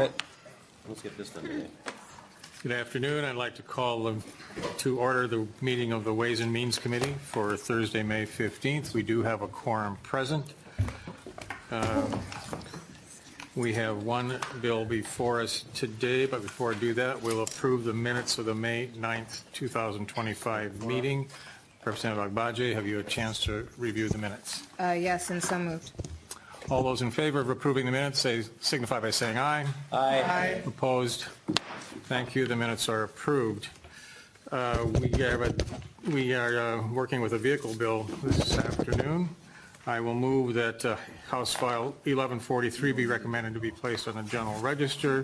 Let's get this done today. Good afternoon. I'd like to call to order the meeting of the Ways and Means Committee for Thursday, May 15th. We do have a quorum present. We have one bill before us today, but before I do that, we'll approve the minutes of the May 9th, 2025 meeting. Representative Agbaje, have you a chance to review the minutes? Yes, and so moved. All those in favor of approving the minutes signify by saying aye. Aye. Opposed? Thank you. The minutes are approved. We are working with a vehicle bill this afternoon. I will move that House File 1143 be recommended to be placed on the General Register.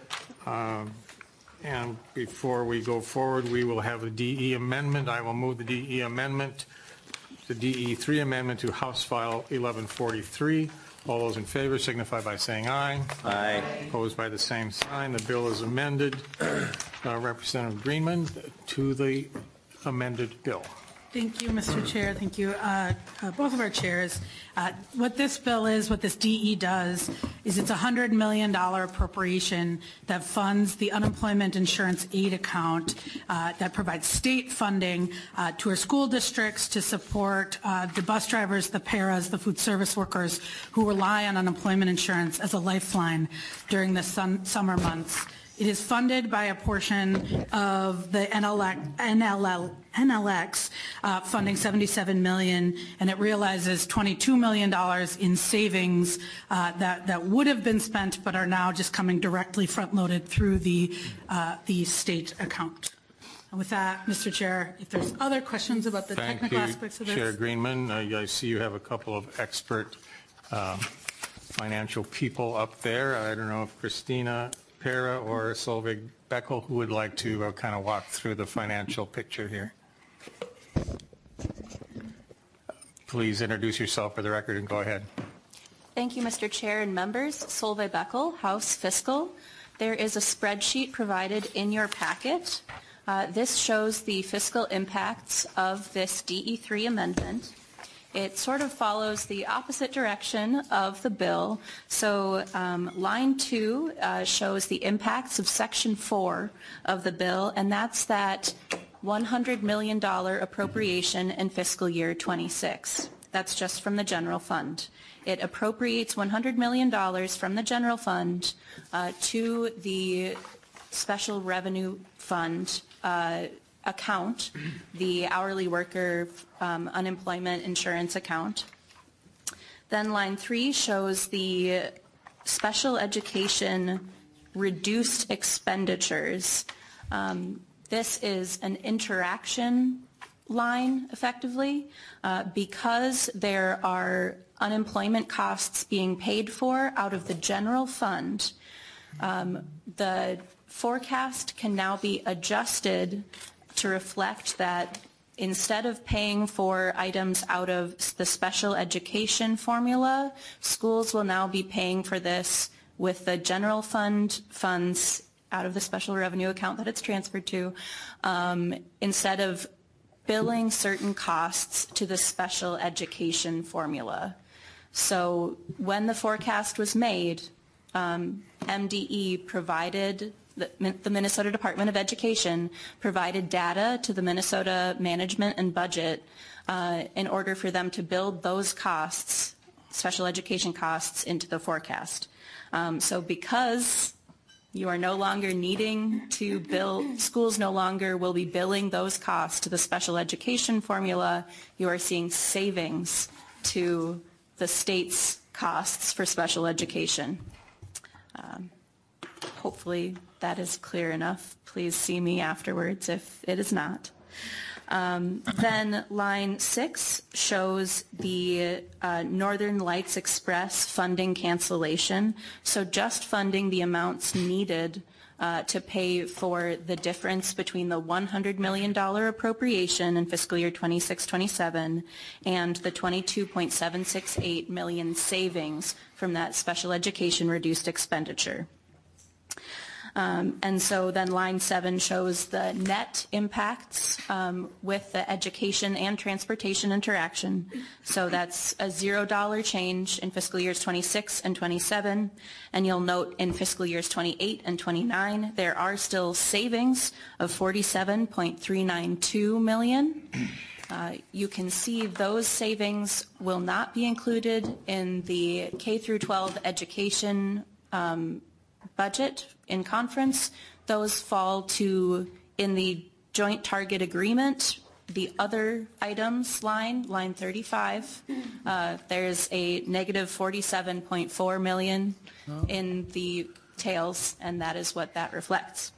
And before we go forward, we will have a DE amendment. I will move the DE amendment, the DE3 amendment to House File 1143. All those in favor signify by saying aye. Aye. Opposed by the same sign. The bill is amended. Representative Greenman to the amended bill. Thank you, Mr. Chair. Thank you, both of our chairs. What this bill is, what this DE does, is it's a $100 million appropriation that funds the unemployment insurance aid account that provides state funding to our school districts to support the bus drivers, the paras, the food service workers who rely on unemployment insurance as a lifeline during the summer months. It is funded by a portion of the NLX funding $77 million, and it realizes $22 million in savings that would have been spent but are now just coming directly front-loaded through the state account. And with that, Mr. Chair, if there's other questions about the technical aspects of this. Chair Greenman. I see you have a couple of expert financial people up there. I don't know if Christina Para or Solveig Beckel, who would like to kind of walk through the financial picture here. Please introduce yourself for the record and go ahead. Thank you, Mr. Chair and members. Solveig Beckel, House Fiscal. There is a spreadsheet provided in your packet. This shows the fiscal impacts of this DE3 amendment. It sort of follows the opposite direction of the bill. So line 2 shows the impacts of Section 4 of the bill, and that's that $100 million appropriation in fiscal year 26. That's just from the general fund. It appropriates $100 million from the general fund to the special revenue fund account, the hourly worker unemployment insurance account. Then line 3 shows the special education reduced expenditures. This is an interaction line, effectively, because there are unemployment costs being paid for out of the general fund. The forecast can now be adjusted to reflect that instead of paying for items out of the special education formula, schools will now be paying for this with the general fund funds out of the special revenue account that it's transferred to, instead of billing certain costs to the special education formula. So when the forecast was made, MDE provided, the Minnesota Department of Education provided data to the Minnesota Management and Budget in order for them to build those costs, special education costs, into the forecast. So because you are no longer needing to bill, schools no longer will be billing those costs to the special education formula, you are seeing savings to the state's costs for special education. Hopefully that is clear enough. Please see me afterwards if it is not. Then line 6 shows the Northern Lights Express funding cancellation. So just funding the amounts needed to pay for the difference between the $100 million appropriation in fiscal year 26-27 and the $22.768 million savings from that special education reduced expenditure. And so then line 7 shows the net impacts with the education and transportation interaction. So that's a $0 change in fiscal years 26 and 27. And you'll note in fiscal years 28 and 29, there are still savings of $47.392 million. You can see those savings will not be included in the K through 12 education budget in conference. Those fall to, in the joint target agreement, the other items line 35. There's a negative $47.4 million in the tails, and that is what that reflects.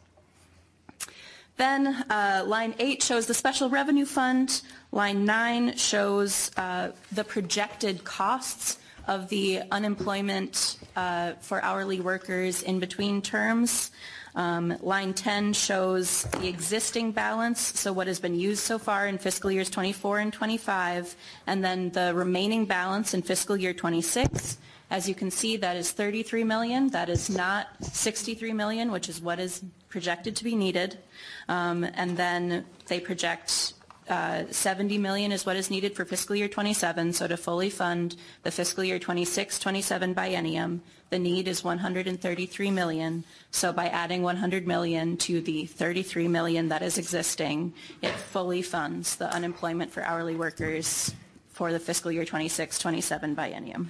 Then line 8 shows the special revenue fund. Line 9 shows the projected costs of the unemployment for hourly workers in between terms. Line 10 shows the existing balance, so what has been used so far in fiscal years 24 and 25, and then the remaining balance in fiscal year 26. As you can see, that is $33 million. That is not $63 million, which is what is projected to be needed. And then they project $70 million is what is needed for fiscal year 27. So to fully fund the fiscal year 26-27 biennium, the need is $133 million. So by adding $100 million to the $33 million that is existing, it fully funds the unemployment for hourly workers for the fiscal year 26-27 biennium.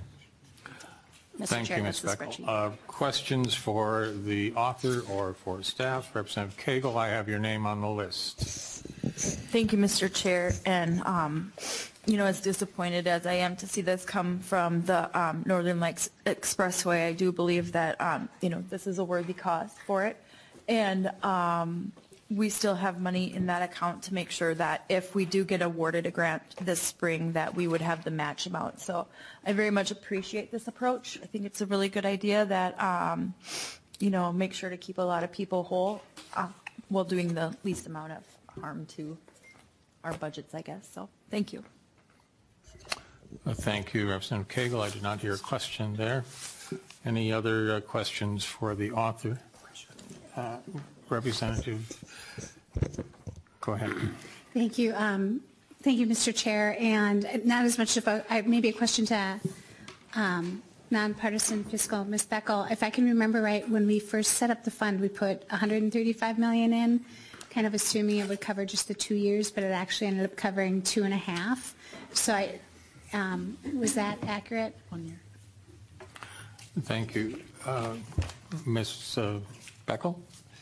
Mr. Thank Chair, you, that's Ms. the Beckel. spreadsheet. Questions for the author or for staff? Representative Cagle, I have your name on the list. Thank you, Mr. Chair. And, as disappointed as I am to see this come from the Northern Lights Expressway, I do believe that, this is a worthy cause for it. And we still have money in that account to make sure that if we do get awarded a grant this spring, that we would have the match amount. So I very much appreciate this approach. I think it's a really good idea that, make sure to keep a lot of people whole while doing the least amount of harm to our budgets, I guess. So thank you. Thank you, Representative Cagle. I did not hear a question there. Any other questions for the author? Representative, go ahead. Thank you. Thank you, Mr. Chair. And not as much of maybe a question to nonpartisan fiscal Ms. Beckel. If I can remember right, when we first set up the fund, we put $135 million in, kind of assuming it would cover just the 2 years, but it actually ended up covering 2.5. So was that accurate? 1 year. Thank you. Ms. Beckel?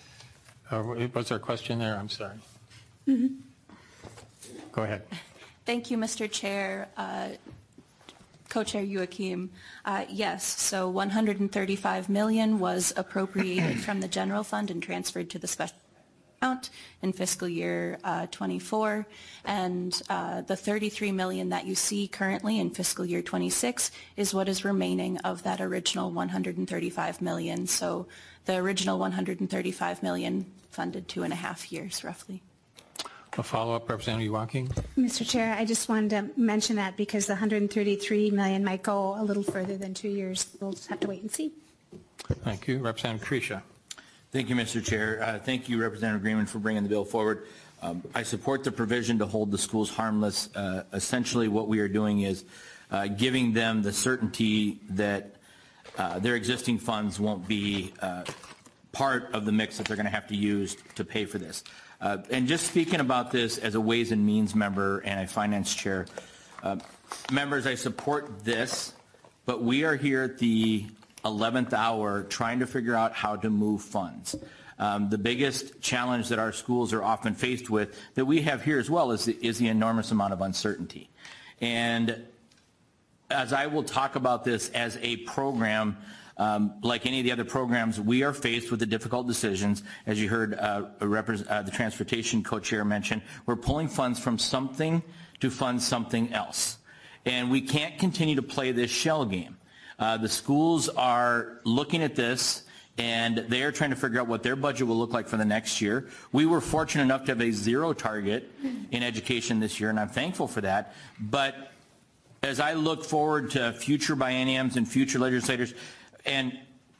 Was there a question there? I'm sorry. Mm-hmm. Go ahead. Thank you, Mr. Chair. Co-Chair Youakim. Yes, so $135 million was appropriated from the general fund and transferred to the special account in fiscal year 24, and the $33 million that you see currently in fiscal year 26 is what is remaining of that original $135 million. So the original $135 million funded 2.5 years, roughly. A follow-up, Representative Youakim? Mr. Chair, I just wanted to mention that because the $133 million might go a little further than 2 years. We'll just have to wait and see. Thank you. Representative Krisha. Thank you, Mr. Chair. Thank you, Representative Greenman, for bringing the bill forward. I support the provision to hold the schools harmless. Essentially, what we are doing is giving them the certainty that their existing funds won't be part of the mix that they're going to have to use to pay for this. And just speaking about this as a Ways and Means member and a finance chair, members, I support this, but we are here at the 11th hour trying to figure out how to move funds. The biggest challenge that our schools are often faced with, that we have here as well, is the enormous amount of uncertainty. And as I will talk about this as a program, like any of the other programs, we are faced with the difficult decisions. As you heard the transportation co-chair mention, we're pulling funds from something to fund something else. And we can't continue to play this shell game. The schools are looking at this, and they are trying to figure out what their budget will look like for the next year. We were fortunate enough to have a 0 target in education this year, and I'm thankful for that. But as I look forward to future bienniums and future legislators, and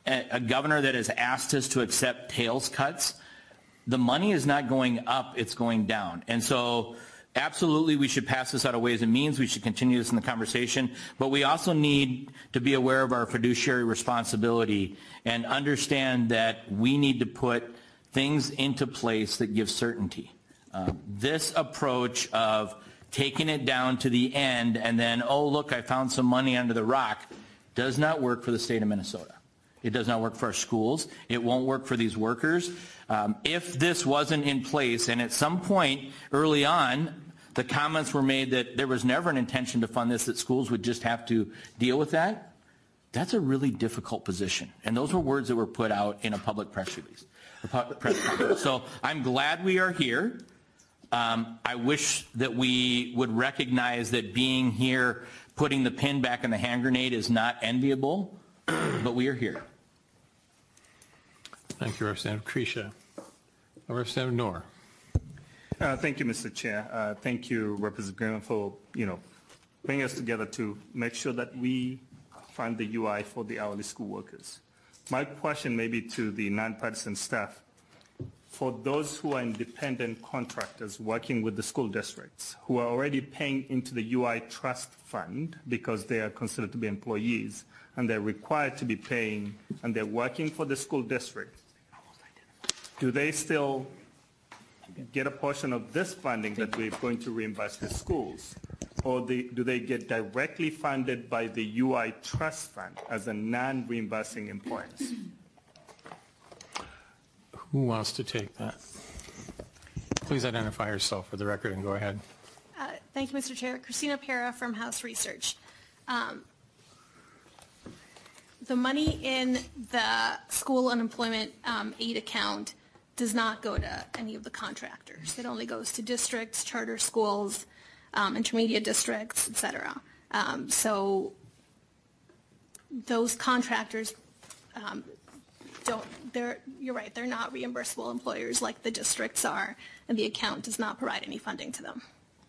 a governor that has asked us to accept tails cuts, the money is not going up, it's going down. And so absolutely we should pass this out of Ways and Means. We should continue this in the conversation. But we also need to be aware of our fiduciary responsibility and understand that we need to put things into place that give certainty. This approach of taking it down to the end and then, oh, look, I found some money under the rock, does not work for the state of Minnesota. It does not work for our schools. It won't work for these workers. If this wasn't in place, and at some point early on, the comments were made that there was never an intention to fund this, that schools would just have to deal with that, that's a really difficult position. And those were words that were put out in a public press release, press conference. So I'm glad we are here. I wish that we would recognize that being here, putting the pin back in the hand grenade is not enviable, but we are here. Thank you, Representative Kresha. Representative Noor. Thank you, Mr. Chair. Thank you, Representative Graham, for bringing us together to make sure that we fund the UI for the hourly school workers. My question may be to the nonpartisan staff. For those who are independent contractors working with the school districts who are already paying into the UI trust fund because they are considered to be employees and they're required to be paying and they're working for the school district, do they still get a portion of this funding that we're going to reimburse the schools? Or do they get directly funded by the UI trust fund as a non-reimbursing employers? Who wants to take that? Please identify yourself for the record and go ahead. Thank you, Mr. Chair. Christina Pera from House Research. The money in the school unemployment aid account does not go to any of the contractors. It only goes to districts, charter schools, intermediate districts, et cetera. So those contractors you're right, they're not reimbursable employers like the districts are, and the account does not provide any funding to them.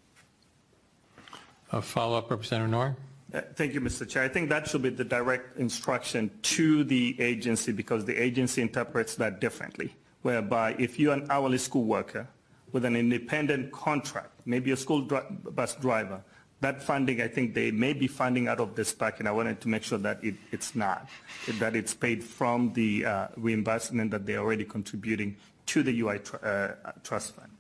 A follow-up, Representative Noor. Thank you, Mr. Chair. I think that should be the direct instruction to the agency because the agency interprets that differently, whereby if you're an hourly school worker with an independent contract, maybe a school bus driver, that funding, I think they may be funding out of this packet. I wanted to make sure that it's not, that it's paid from the reimbursement that they're already contributing to the UI trust fund.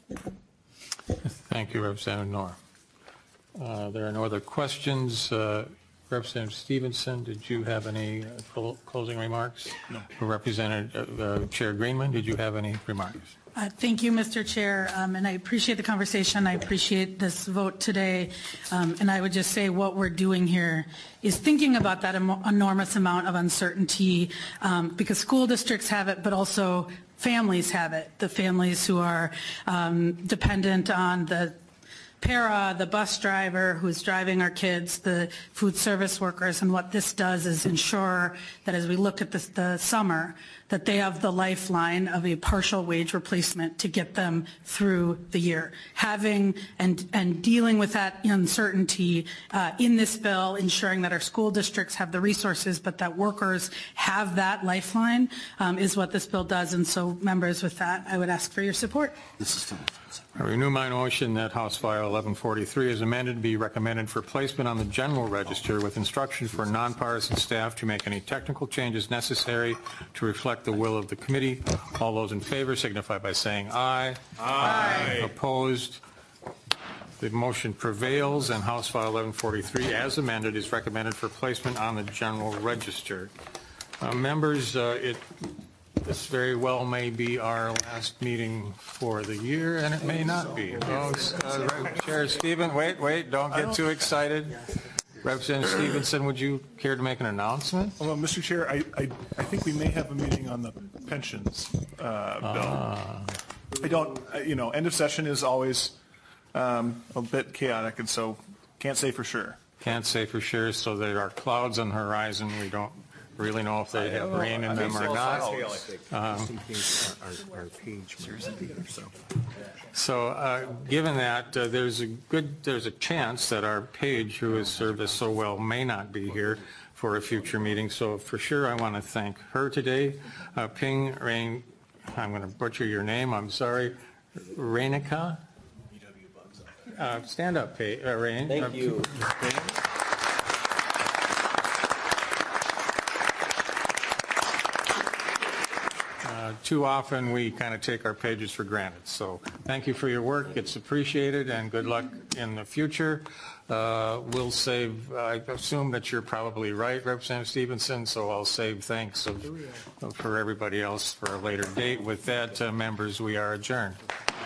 Thank you, Representative Noor. There are no other questions. Representative Stevenson, did you have any closing remarks? No. Representative Chair Greenman, did you have any remarks? Thank you, Mr. Chair, and I appreciate the conversation. I appreciate this vote today, and I would just say what we're doing here is thinking about that enormous amount of uncertainty because school districts have it, but also families have it, the families who are dependent on the para, the bus driver who's driving our kids, the food service workers, and what this does is ensure that as we look at the summer, that they have the lifeline of a partial wage replacement to get them through the year. Having and dealing with that uncertainty in this bill, ensuring that our school districts have the resources, but that workers have that lifeline is what this bill does. And so, members, with that, I would ask for your support. I renew my motion that House File 1143 is amended to be recommended for placement on the general register with instruction for nonpartisan staff to make any technical changes necessary to reflect the will of the committee. All those in favor signify by saying aye. Aye. Opposed? The motion prevails, and House File 1143, as amended, is recommended for placement on the general register. Members, this very well may be our last meeting for the year, and it may not be. Chair Stephen, wait, don't get too excited. Representative Stevenson, would you care to make an announcement? Well, Mr. Chair, I think we may have a meeting on the pensions bill. I don't, end of session is always a bit chaotic, and so can't say for sure. Can't say for sure, so there are clouds on the horizon. We don't really know if they have rain in them or not. So given that, there's a chance that our Paige, who has served us so well, may not be here. for a future meeting. So for sure, I want to thank her today. Ping Rain, I'm going to butcher your name, I'm sorry. Rainica? Stand up, Rain. Thank you. Too often, we kind of take our pages for granted. So thank you for your work. It's appreciated, and good luck in the future. We'll save, I assume that you're probably right, Representative Stevenson, so I'll save thanks for everybody else for a later date. With that, members, we are adjourned.